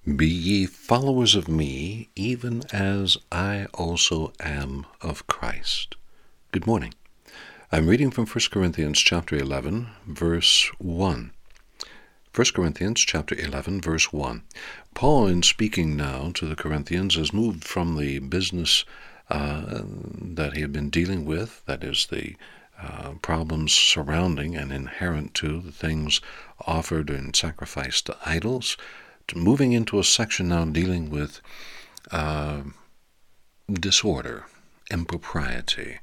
Be ye followers of me, even as I also am of Christ. Good morning. I'm reading from 1 Corinthians chapter 11, verse 1. 1 Corinthians chapter 11, verse 1. Paul, in speaking now to the Corinthians, has moved from the business that he had been dealing with, that is, the problems surrounding and inherent to the things offered and sacrificed to idols, to moving into a section now dealing with disorder, impropriety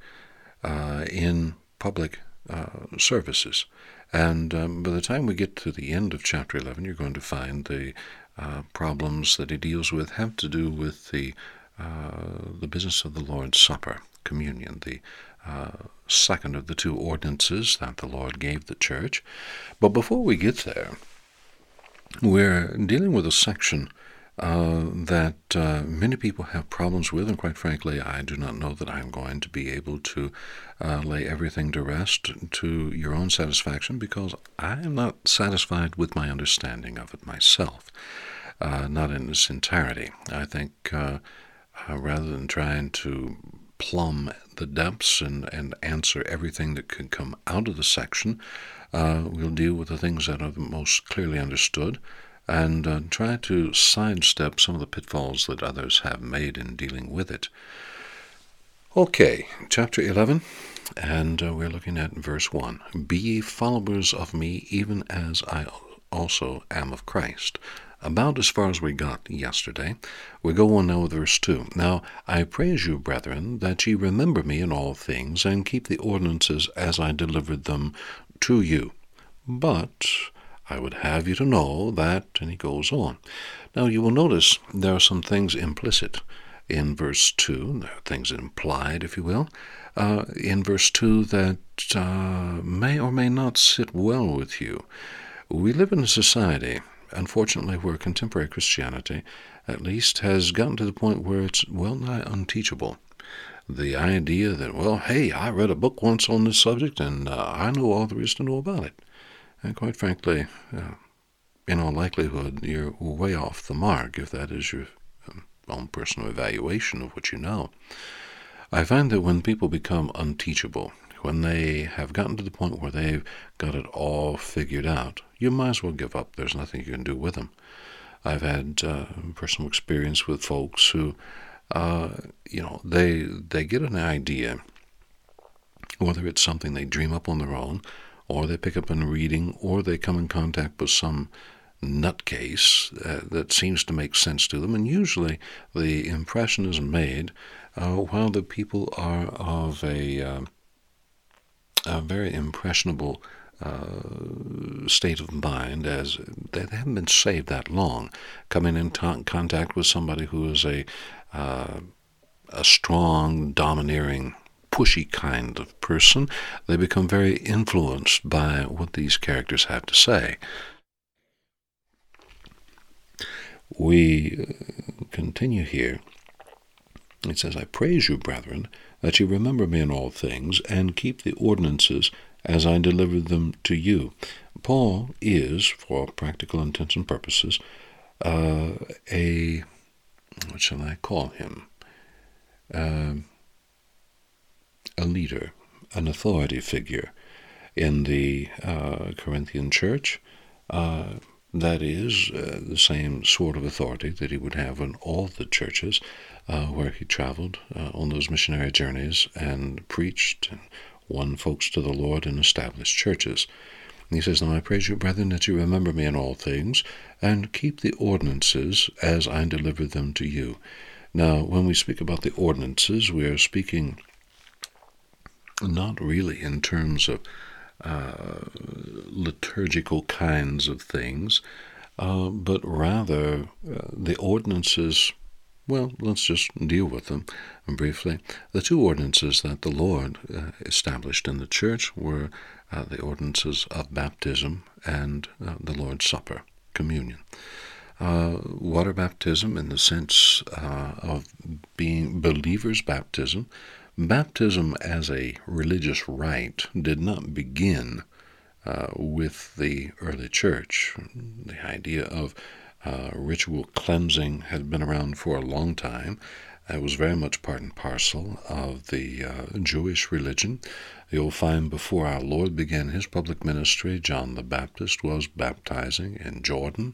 in public services. And by the time we get to the end of chapter 11, you're going to find the problems that he deals with have to do with the business of the Lord's Supper, communion, the second of the two ordinances that the Lord gave the church. But before we get there, we're dealing with a section that many people have problems with, and quite frankly, I do not know that I'm going to be able to lay everything to rest to your own satisfaction, because I am not satisfied with my understanding of it myself, not in its entirety. I think rather than trying to plumb the depths and answer everything that could come out of the section, we'll deal with the things that are the most clearly understood and try to sidestep some of the pitfalls that others have made in dealing with it. Okay, chapter 11, and we're looking at verse 1. Be ye followers of me, even as I also am of Christ. About as far as we got yesterday. We go on now with verse 2. Now I praise you, brethren, that ye remember me in all things, and keep the ordinances as I delivered them to you. But I would have you to know that, and he goes on. Now you will notice there are some things implicit in verse 2. There are things implied, if you will, in verse 2 that may or may not sit well with you. We live in a society, unfortunately, where contemporary Christianity, at least, has gotten to the point where it's well-nigh unteachable. The idea that, well, hey, I read a book once on this subject, and I know all there is to know about it. And quite frankly, in all likelihood, you're way off the mark if that is your own personal evaluation of what you know. I find that when people become unteachable, when they have gotten to the point where they've got it all figured out, you might as well give up. There's nothing you can do with them. I've had personal experience with folks who, they get an idea, whether it's something they dream up on their own, or they pick up in reading, or they come in contact with some nutcase that seems to make sense to them, and usually the impression is made while the people are of a very impressionable state of mind, as they haven't been saved that long, coming in contact with somebody who is a strong, domineering, pushy kind of person. They become very influenced by what these characters have to say. We continue here. It says, I praise you, brethren, that you remember me in all things, and keep the ordinances as I delivered them to you. Paul is, for practical intents and purposes, what shall I call him? A leader, an authority figure in the Corinthian church. That is the same sort of authority that he would have in all the churches where he traveled on those missionary journeys and preached and won folks to the Lord and established churches. And he says, Now I praise you, brethren, that you remember me in all things, and keep the ordinances as I delivered them to you. Now, when we speak about the ordinances, we are speaking not really in terms of liturgical kinds of things, but rather the ordinances. Well, let's just deal with them briefly. The two ordinances that the Lord established in the church were the ordinances of baptism and the Lord's Supper, communion. Water baptism in the sense of being believers' baptism. Baptism as a religious rite did not begin with the early church. The idea of Ritual cleansing had been around for a long time. It was very much part and parcel of the Jewish religion. You'll find before our Lord began his public ministry, John the Baptist was baptizing in Jordan.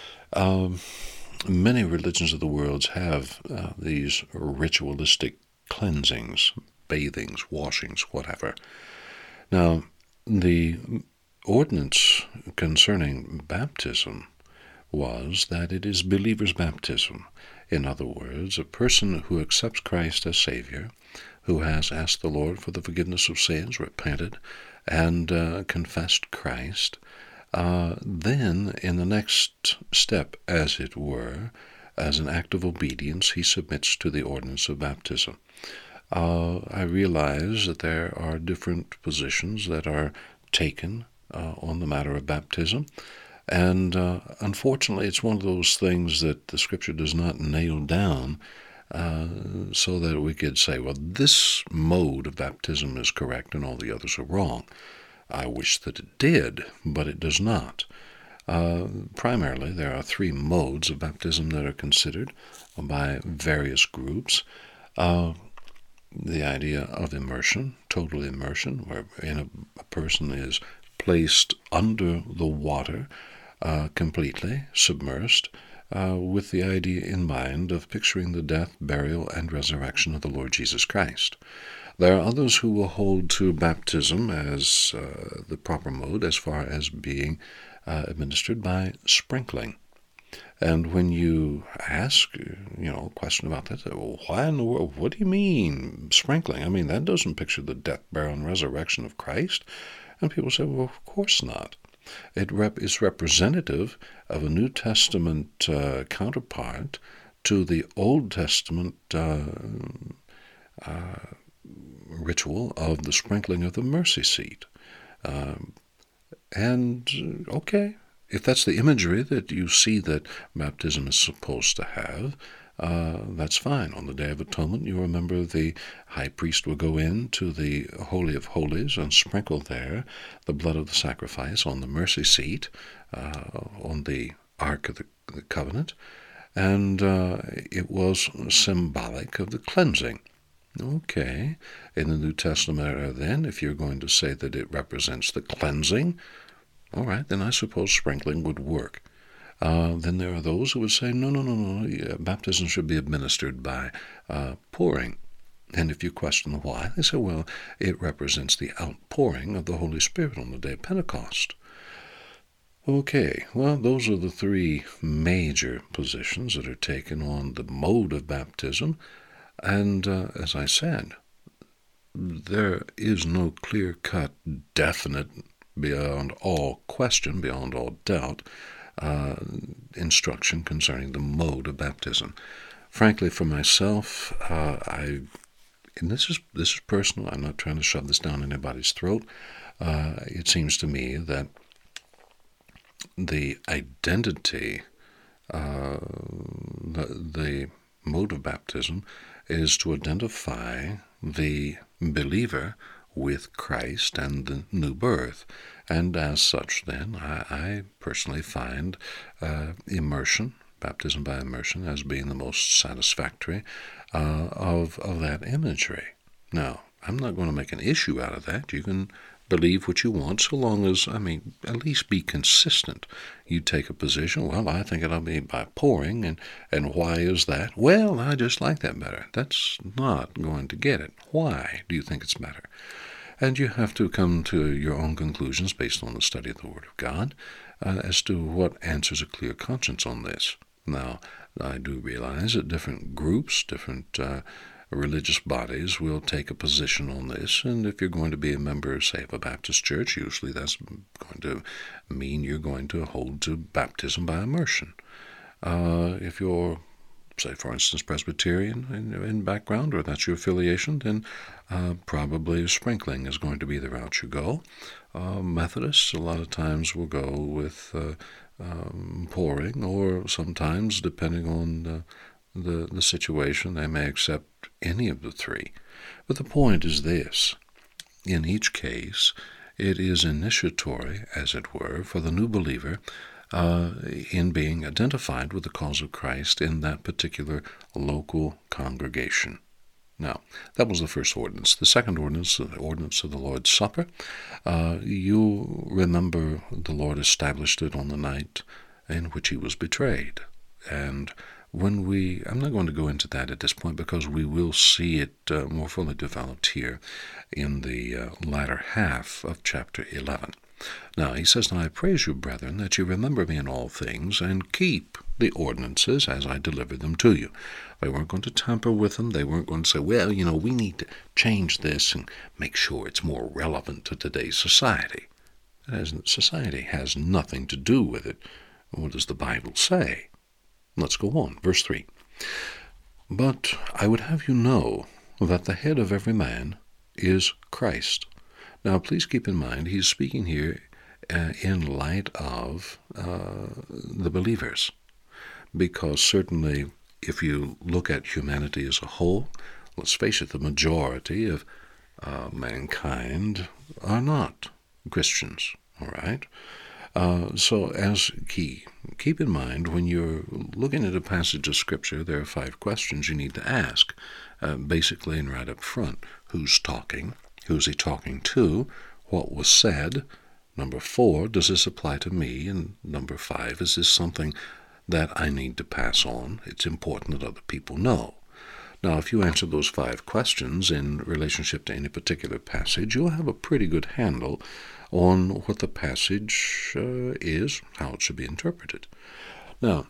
Many religions of the world have these ritualistic cleansings, bathings, washings, whatever. Now, the ordinance concerning baptism was that it is believer's baptism. In other words, a person who accepts Christ as Savior, who has asked the Lord for the forgiveness of sins, repented, and confessed Christ, then in the next step, as it were, as an act of obedience, he submits to the ordinance of baptism. I realize that there are different positions that are taken on the matter of baptism. And unfortunately, it's one of those things that the Scripture does not nail down so that we could say, well, this mode of baptism is correct and all the others are wrong. I wish that it did, but it does not. Primarily, there are three modes of baptism that are considered by various groups. The idea of immersion, total immersion, wherein a person is placed under the water, completely submersed, with the idea in mind of picturing the death, burial, and resurrection of the Lord Jesus Christ. There are others who will hold to baptism as the proper mode as far as being administered by sprinkling. And when you ask, a question about that, well, why in the world, what do you mean sprinkling? I mean, that doesn't picture the death, burial, and resurrection of Christ. And people say, well, of course not. It is representative of a New Testament counterpart to the Old Testament ritual of the sprinkling of the mercy seat. Okay, if that's the imagery that you see that baptism is supposed to have, that's fine. On the Day of Atonement, you remember the high priest will go into the Holy of Holies and sprinkle there the blood of the sacrifice on the mercy seat, on the Ark of the Covenant, and it was symbolic of the cleansing. Okay, in the New Testament era then, if you're going to say that it represents the cleansing, all right, then I suppose sprinkling would work. Then there are those who would say, no, baptism should be administered by pouring. And if you question why, they say, well, it represents the outpouring of the Holy Spirit on the day of Pentecost. Okay, well, those are the three major positions that are taken on the mode of baptism. And as I said, there is no clear-cut, definite, beyond all question, beyond all doubt, instruction concerning the mode of baptism. Frankly, for myself, and this is personal. I'm not trying to shove this down anybody's throat. It seems to me that the identity, the mode of baptism, is to identify the believer with Christ and the new birth. And as such, then, I personally find immersion, baptism by immersion, as being the most satisfactory of that imagery. Now, I'm not going to make an issue out of that. You can believe what you want, so long as, at least be consistent. You take a position, well, I think it'll be by pouring, and why is that? Well, I just like that better. That's not going to get it. Why do you think it's better? And you have to come to your own conclusions based on the study of the Word of God as to what answers a clear conscience on this. Now, I do realize that different groups, different religious bodies will take a position on this, and if you're going to be a member, say, of a Baptist church, usually that's going to mean you're going to hold to baptism by immersion. If you're, say, for instance, Presbyterian in background, or that's your affiliation, then probably sprinkling is going to be the route you go. Methodists a lot of times will go with pouring, or sometimes, depending on the situation, they may accept any of the three. But the point is this: in each case, it is initiatory, as it were, for the new believer in being identified with the cause of Christ in that particular local congregation. Now, that was the first ordinance. The second ordinance, the ordinance of the Lord's Supper, you remember the Lord established it on the night in which he was betrayed. And I'm not going to go into that at this point because we will see it more fully developed here in the latter half of chapter 11. Now, he says, "Now I praise you, brethren, that you remember me in all things, and keep the ordinances as I deliver them to you." They weren't going to tamper with them. They weren't going to say, well, we need to change this and make sure it's more relevant to today's society. Society has nothing to do with it. What does the Bible say? Let's go on. Verse 3. "But I would have you know that the head of every man is Christ." Now, please keep in mind, he's speaking here in light of the believers, because certainly if you look at humanity as a whole, let's face it, the majority of mankind are not Christians, all right? So as keep in mind, when you're looking at a passage of Scripture, there are 5 questions you need to ask, basically and right up front. Who's talking? Who's he talking to? What was said? Number 4, does this apply to me? And number 5, is this something that I need to pass on? It's important that other people know. Now, if you answer those 5 questions in relationship to any particular passage, you'll have a pretty good handle on what the passage is, how it should be interpreted. Now,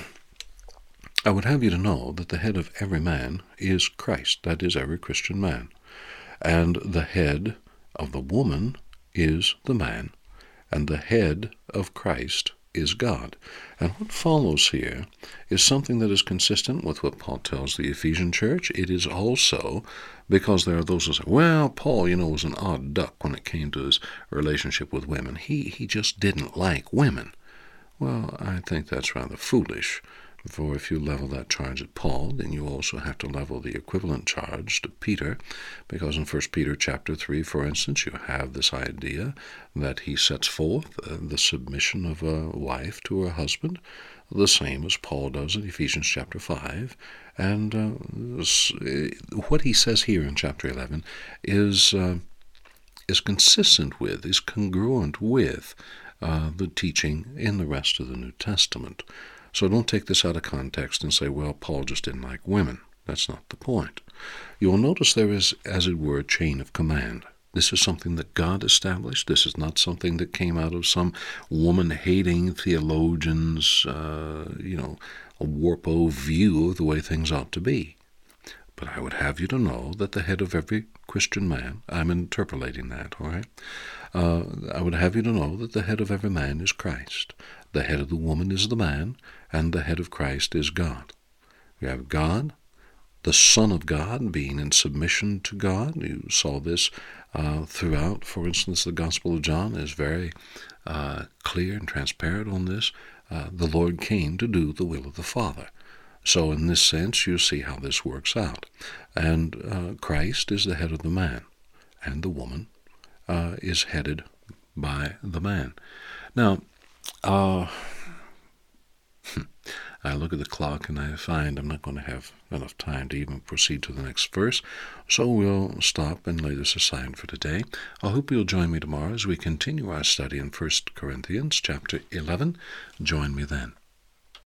I would have you to know that the head of every man is Christ, that is, every Christian man. And the head of the woman is the man, and the head of Christ is God. And what follows here is something that is consistent with what Paul tells the Ephesian church. It is also because there are those who say, well, Paul, was an odd duck when it came to his relationship with women. He just didn't like women. Well, I think that's rather foolish. For if you level that charge at Paul, then you also have to level the equivalent charge to Peter, because in 1 Peter chapter 3, for instance, you have this idea that he sets forth the submission of a wife to her husband, the same as Paul does in Ephesians chapter 5. And what he says here in chapter 11 is consistent with, is congruent with the teaching in the rest of the New Testament. So don't take this out of context and say, well, Paul just didn't like women. That's not the point. You'll notice there is, as it were, a chain of command. This is something that God established. This is not something that came out of some woman-hating theologian's, a warpo view of the way things ought to be. But I would have you to know that the head of every Christian man, I'm interpolating that, all right? I would have you to know that the head of every man is Christ. The head of the woman is the man, and the head of Christ is God. We have God, the Son of God, being in submission to God. You saw this throughout. For instance, the Gospel of John is very clear and transparent on this. The Lord came to do the will of the Father. So in this sense, you see how this works out. And Christ is the head of the man, and the woman is headed by the man. Now, I look at the clock and I find I'm not going to have enough time to even proceed to the next verse, so we'll stop and lay this aside for today. I hope you'll join me tomorrow as we continue our study in 1 Corinthians chapter 11. Join me then.